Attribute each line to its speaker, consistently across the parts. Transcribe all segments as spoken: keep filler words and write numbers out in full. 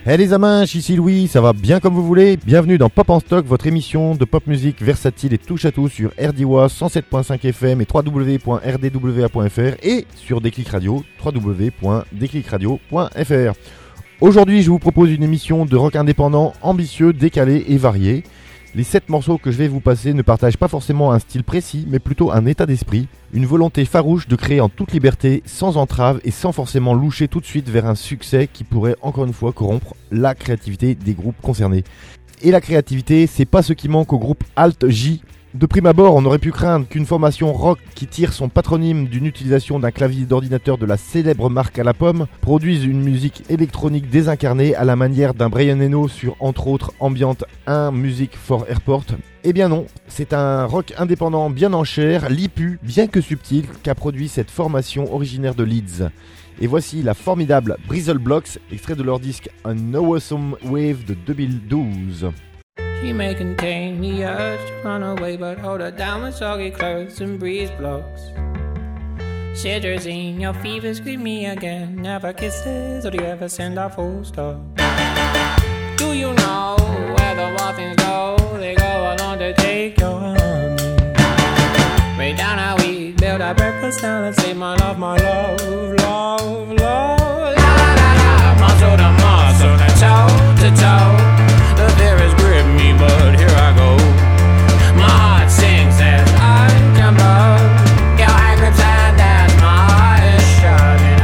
Speaker 1: Hey les amins, ici Louis, ça va bien comme vous voulez. Bienvenue dans Pop en Stock, votre émission de pop musique versatile et touche à tout sur R D W A cent sept point cinq F M et w w w point r d w a point f r et sur Déclic Radio, w w w point déclic radio point f r. Aujourd'hui, je vous propose une émission de rock indépendant, ambitieux, décalé et varié. Les sept morceaux que je vais vous passer ne partagent pas forcément un style précis, mais plutôt un état d'esprit, une volonté farouche de créer en toute liberté, sans entrave et sans forcément loucher tout de suite vers un succès qui pourrait encore une fois corrompre la créativité des groupes concernés. Et la créativité, c'est pas ce qui manque au groupe Alt J. De prime abord, on aurait pu craindre qu'une formation rock qui tire son patronyme d'une utilisation d'un clavier d'ordinateur de la célèbre marque à la pomme produise une musique électronique désincarnée à la manière d'un Brian Eno sur entre autres Ambient un Music for Airport. Eh bien non, c'est un rock indépendant bien en chair, lipu, bien que subtil, qu'a produit cette formation originaire de Leeds. Et voici la formidable Brizzle Blocks, extrait de leur disque An Awesome Wave de deux mille douze.
Speaker 2: She may contain the urge to run away, but hold her down with soggy clothes and breeze blocks. Cetirizine, your fever, scream me again. Never kisses, or do you ever send a full stop? Do you know where the wild things go? They go along to take your honey. Way down how we build our breakfast down and say, my love, my love, love, love. La la la la, muscle to muscle, to toe to toe. The fear has gripped me, but here I go. My heart sings as I jump up. Your hand grips and as my heart is shutting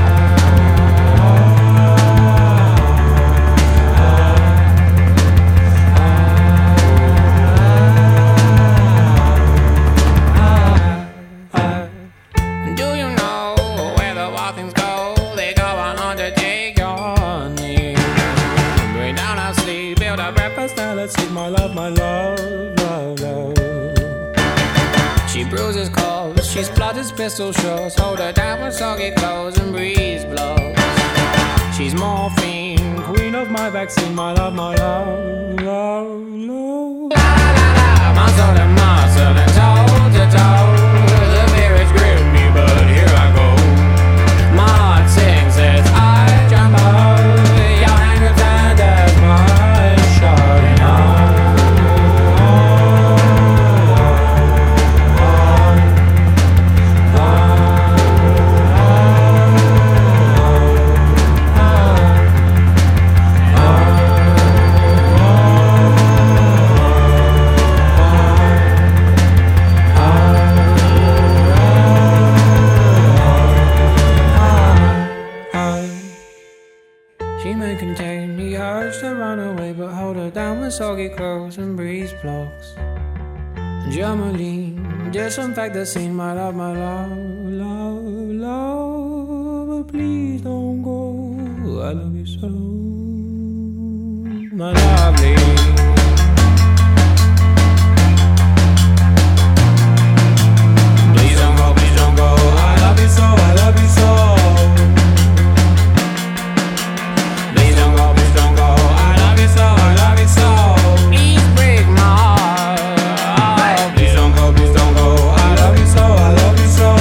Speaker 2: up. Do you know where the wild things go? They go on undertake your honey. Bring down our sleep, build our breakfast, now let's eat my love, my love, love, love. She bruises calls, she splutters pistol shots. Hold her down with soggy clothes and breeze blows. She's morphine, queen of my vaccine, my love, my love, love, love. La la la, muscle to muscle and toe to toe. The fear has gripped me, but here I go. My heart sings as I jump up. Your hand grips and as my heart is shutting up. She may contain the urge to run away, but hold her down with soggy clothes and breeze blocks. Germaline, disinfect the scene, my love, my love, love, love. But please don't go, I love you so, my lovely. Please don't go, please don't go, I love you so, I love you so. Please don't go, please don't go, I love you so, I love you so. Please break my heart. Please don't go, please don't go, I love you so, I love you so.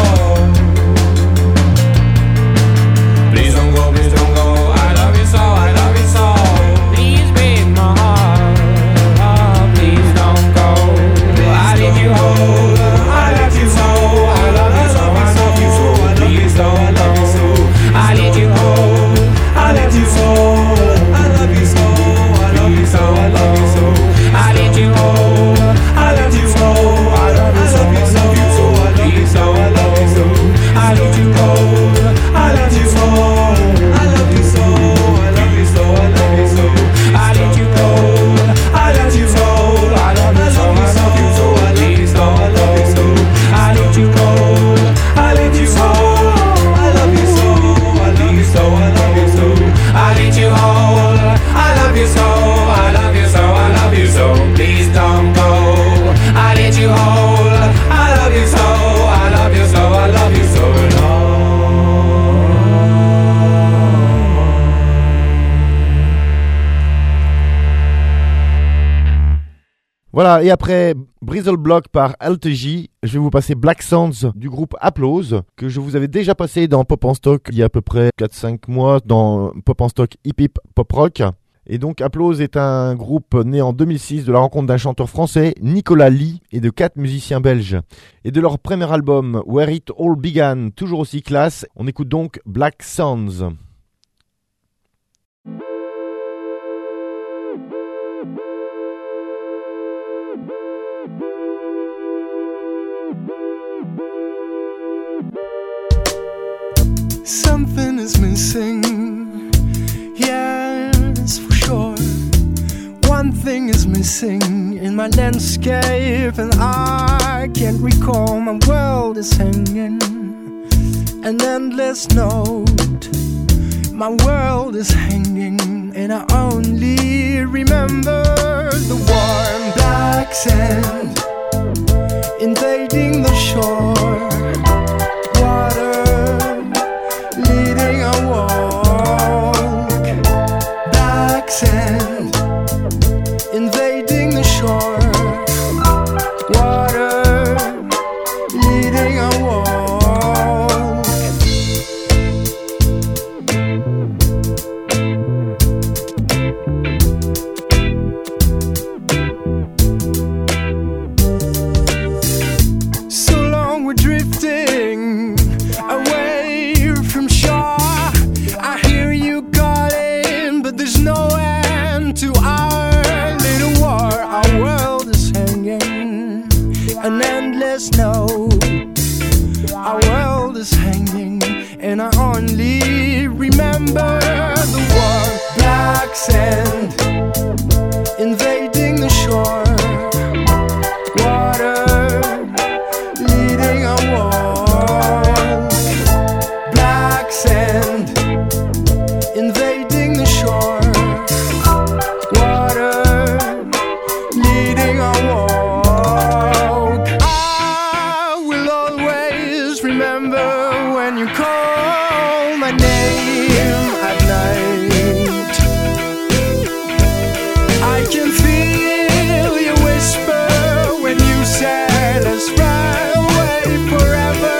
Speaker 2: Please don't go, please don't go, I love you so, I love you so. Please break my heart. Please don't go, I need you hold. I love you so, I love you so, I love you so. Please don't go, I need you hold. I love you so, I love you so, I love you so, I love you so. I need you hold. I love you so, I love you so, I love you so, I love you so, I love you so. I need you hold. I love you so, I love you so, I love you so, I love you so. I need you hold. I love you so, I love you so, I love you so, I love you so, I love you so. I need you hold. I love you so, I love you so, I love you so, I love you so. I need you hold. I love you so, I love you so, I love you so. Please don't go. I need you hold. I love you so, I love you so, I love you so.
Speaker 1: Voilà, et après Bristle Block par Alt J. Je vais vous passer Black Sounds du groupe Applause, que je vous avais déjà passé dans Pop en Stock il y a à peu près quatre cinq mois dans Pop en Stock Hip Hip Pop Rock. Et donc Applause est un groupe né en deux mille six de la rencontre d'un chanteur français, Nicolas Lee, et de quatre musiciens belges. Et de leur premier album, Where It All Began, toujours aussi classe, on écoute donc Black Sounds.
Speaker 3: Something is missing, yes, for sure. One thing is missing in my landscape, and I can't recall. My world is hanging an endless note. My world is hanging, and I only remember the warm black sand invading the shore. Water leading a walk, black sand invading the shore, water leading a walk. So long we're drifting away from shore. I hear you calling, but there's no end to our little war. Our world is hanging an endless note. Our world is hanging, and I only remember the warm black sand invading the shore. Water leading a walk, black sand invading the shore. Water leading a walk. I will always remember when you call my name at night. I can feel you whisper when you say let's fly away forever,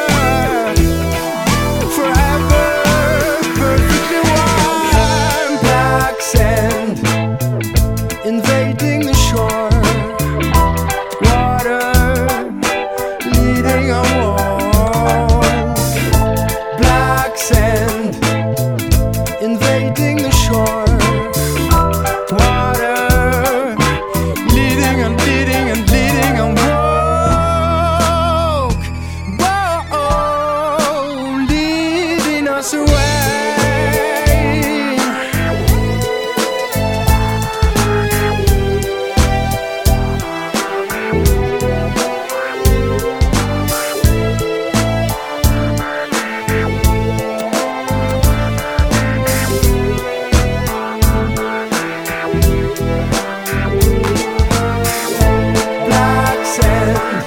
Speaker 3: forever, perfectly warm, black sand invading the shore. Water leading a walk, black sand invading the shore. Water leading and leading and leading a walk, whoa, leading us away. Black sand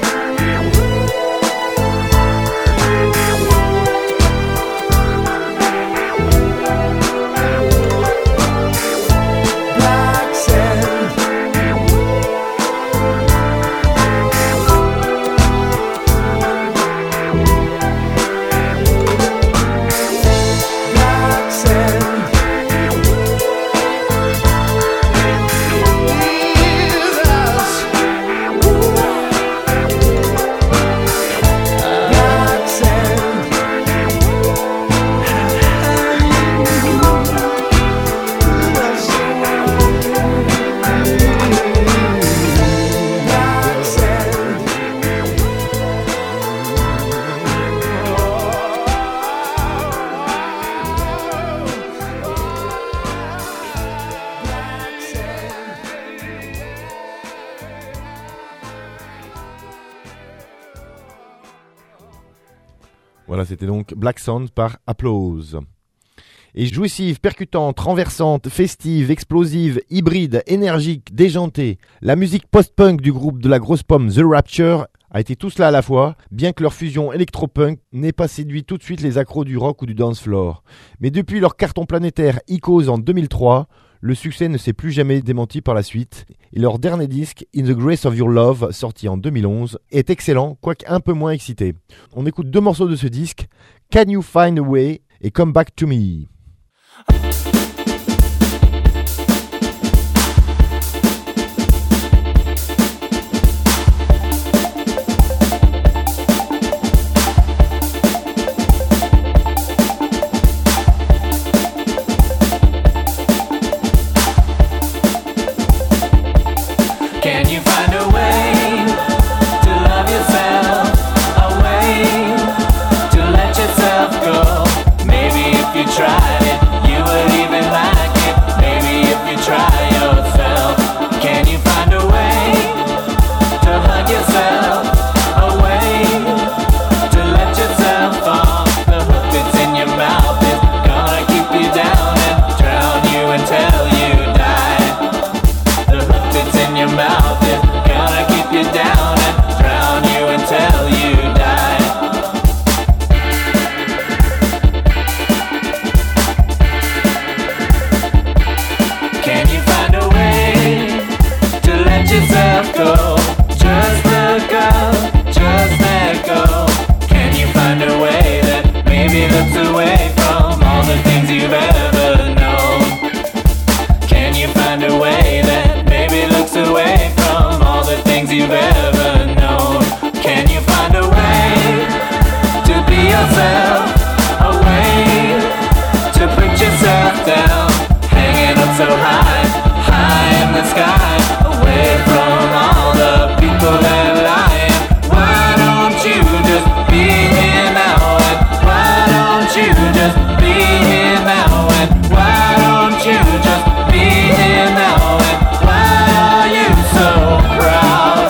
Speaker 3: black sand black sand leave us. Black sand leave us. Black sand. Black sand.
Speaker 1: Voilà, c'était donc Black Sound par Applause. Et jouissive, percutante, renversante, festive, explosive, hybride, énergique, déjantée, la musique post-punk du groupe de la grosse pomme The Rapture a été tout cela à la fois, bien que leur fusion électro-punk n'ait pas séduit tout de suite les accros du rock ou du dance floor. Mais depuis leur carton planétaire Icos en deux mille trois, Le succès ne s'est plus jamais démenti par la suite, et leur dernier disque, In the Grace of Your Love, sorti en deux mille onze, est excellent, quoique un peu moins excité. On écoute deux morceaux de ce disque, Can You Find a Way et Come Back to Me.
Speaker 2: Can you find a way to love yourself? A way to let yourself go? Maybe if you tried it, you would even like it. Maybe if you try yourself. Can you find a way to hug yourself? A way to let yourself fall? The hook that's in your mouth is gonna keep you down and drown you until you die. The hook that's in your mouth is gonna keep you down and drown you until you die. Can you find a way to let yourself go? Just look up, just let go. Can you find a way that maybe looks away from all the things you've ever known? Can you find a way that maybe looks away from all the things you've ever known? Can you find a way to be yourself? A way to put yourself down, hanging up so high, high in the sky, away from all the people that are lying. Why don't you just be here now? And why don't you just be here now? And why don't you just be here now? And why are you so proud?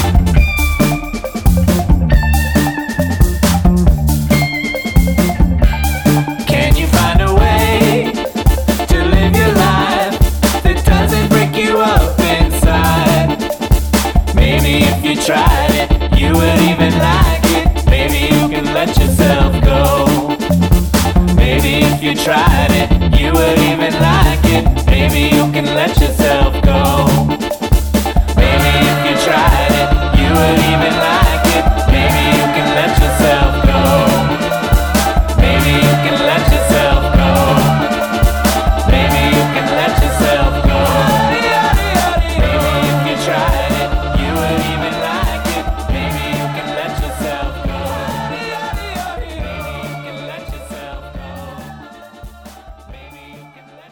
Speaker 2: Can you find a way to live your life that doesn't break you up inside? Maybe if you tried it, you would even like it. Maybe you can let yourself go. Maybe if you tried it, you would even like it. Maybe you can let yourself go. Maybe if you tried it, you would even like it. Maybe you can let yourself go. Maybe you can let yourself go. Maybe you can let yourself go. Maybe if you tried it, you would even like it. Maybe you can let yourself go. Maybe you can let yourself go. Maybe you can let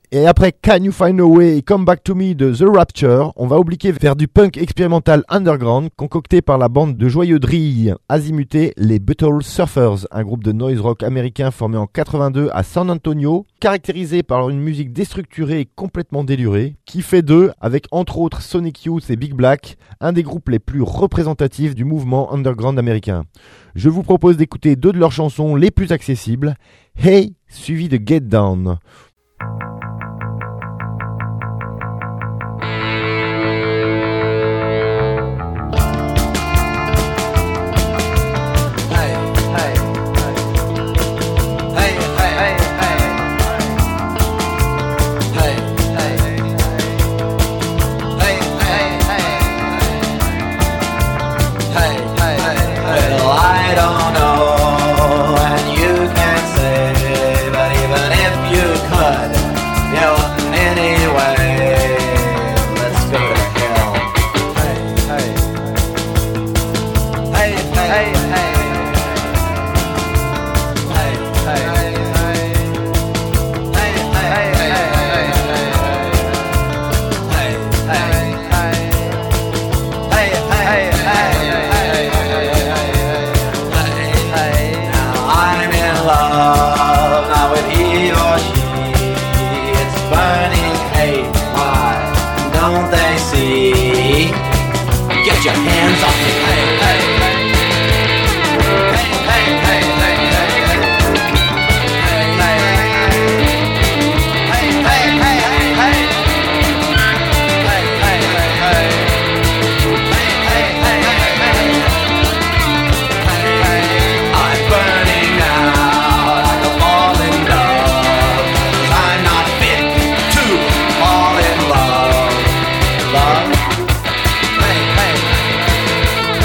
Speaker 1: Et après Can You Find a Way et Come Back to Me de The Rapture, on va obliquer vers du punk expérimental underground concocté par la bande de joyeux drilles azimutés, les Butthole Surfers, un groupe de noise rock américain formé en quatre-vingt-deux à San Antonio, caractérisé par une musique déstructurée et complètement délurée, qui fait d'eux, avec entre autres Sonic Youth et Big Black, un des groupes les plus représentatifs du mouvement underground américain. Je vous propose d'écouter deux de leurs chansons les plus accessibles, Hey, suivi de Get Down.
Speaker 4: Hey, hey.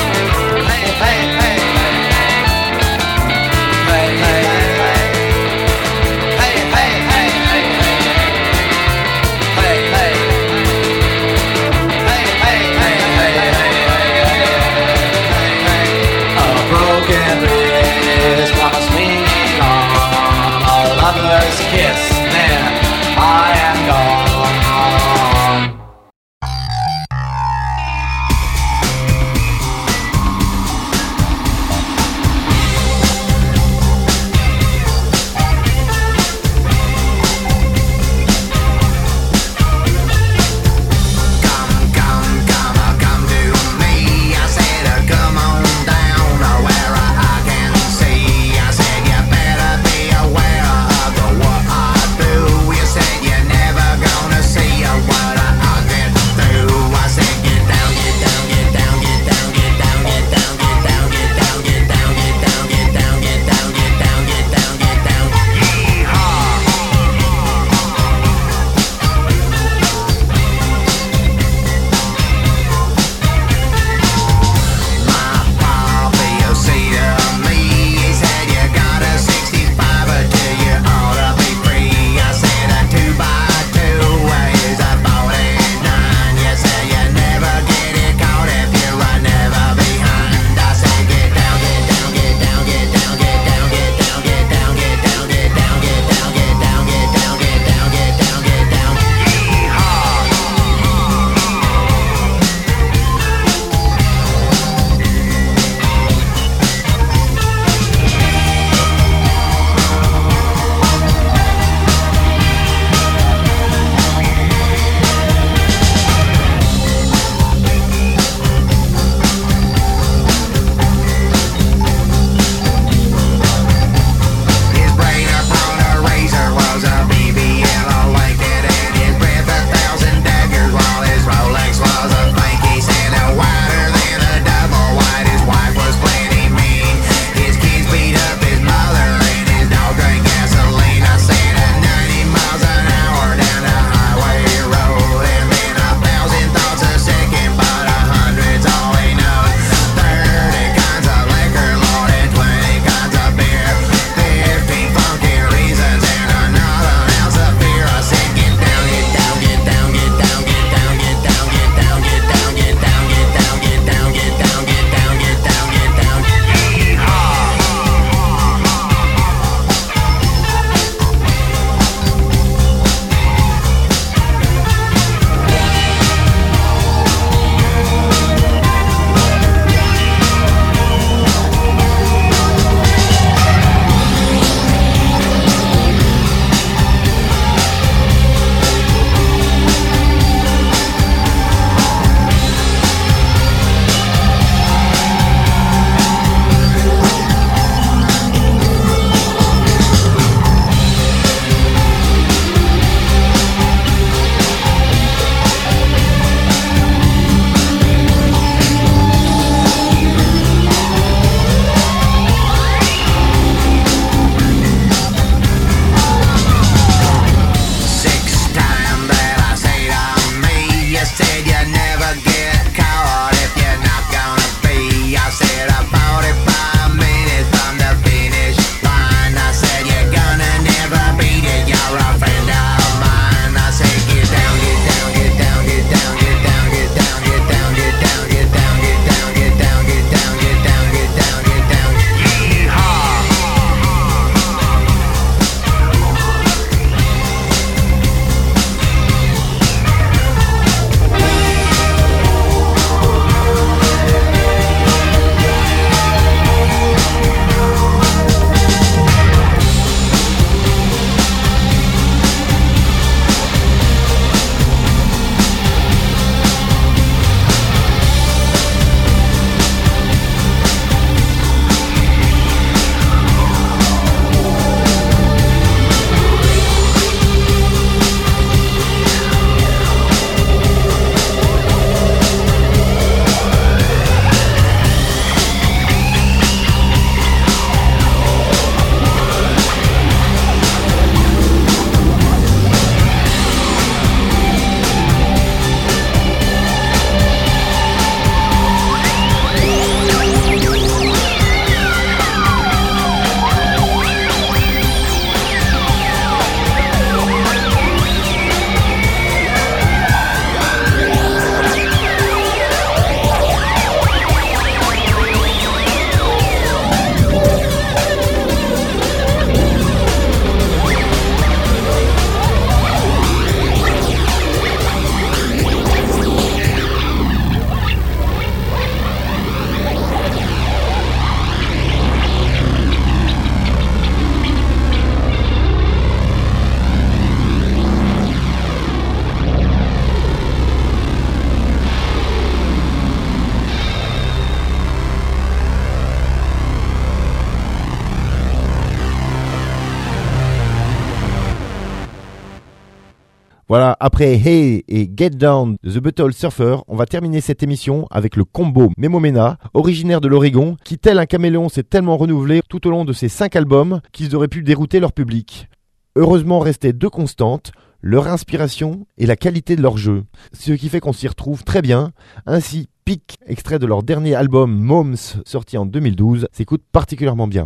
Speaker 1: Voilà, après Hey et Get Down de The Butthole Surfer, on va terminer cette émission avec le combo Memo Mena, originaire de l'Oregon, qui tel un caméléon s'est tellement renouvelé tout au long de ses cinq albums qu'ils auraient pu dérouter leur public. Heureusement restaient deux constantes, leur inspiration et la qualité de leur jeu, ce qui fait qu'on s'y retrouve très bien. Ainsi, Pic, extrait de leur dernier album Moms, sorti en deux mille douze, s'écoute particulièrement bien.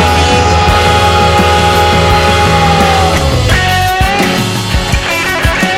Speaker 4: Impossible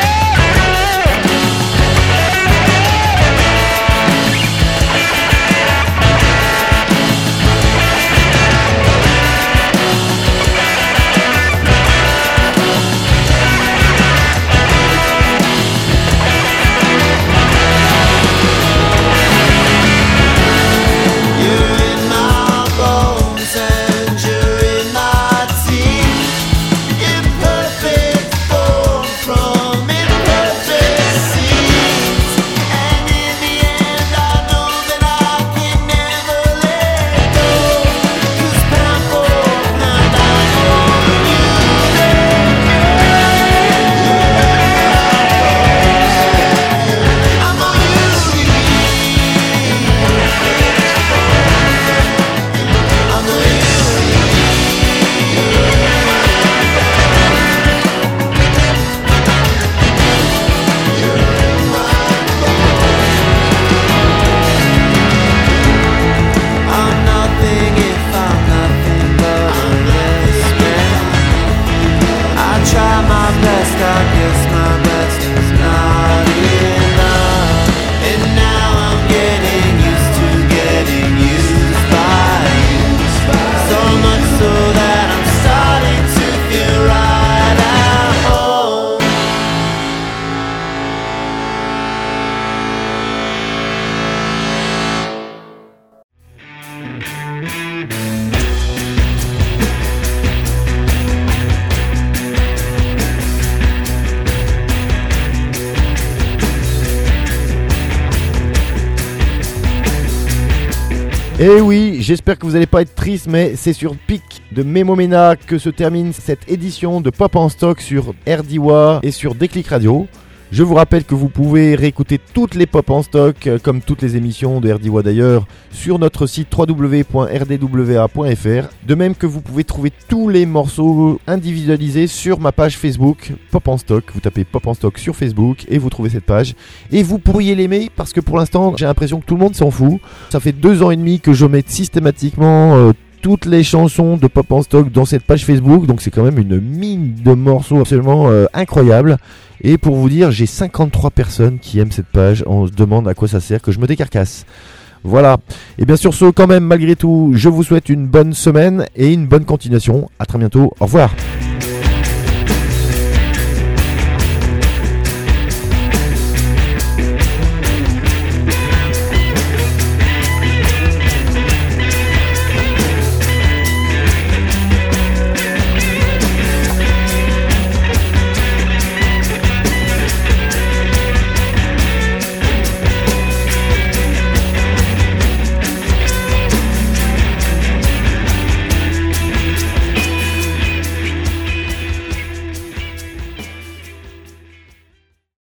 Speaker 1: Et oui, j'espère que vous n'allez pas être triste, mais c'est sur Pic de Memo Mena que se termine cette édition de Pop en Stock sur R D W et sur Déclic Radio. Je vous rappelle que vous pouvez réécouter toutes les Pop en Stock, euh, comme toutes les émissions de R D W d'ailleurs, sur notre site w w w point r d w a point f r. De même que vous pouvez trouver tous les morceaux individualisés sur ma page Facebook Pop en Stock. Vous tapez Pop en Stock sur Facebook et vous trouvez cette page. Et vous pourriez l'aimer parce que pour l'instant, j'ai l'impression que tout le monde s'en fout. Ça fait deux ans et demi que je mets systématiquement euh, toutes les chansons de Pop en Stock dans cette page Facebook. Donc c'est quand même une mine de morceaux absolument euh, incroyable. Et pour vous dire, j'ai cinquante-trois personnes qui aiment cette page. On se demande à quoi ça sert que je me décarcasse. Voilà. Et bien sur ce, quand même, malgré tout, je vous souhaite une bonne semaine et une bonne continuation. À très bientôt. Au revoir.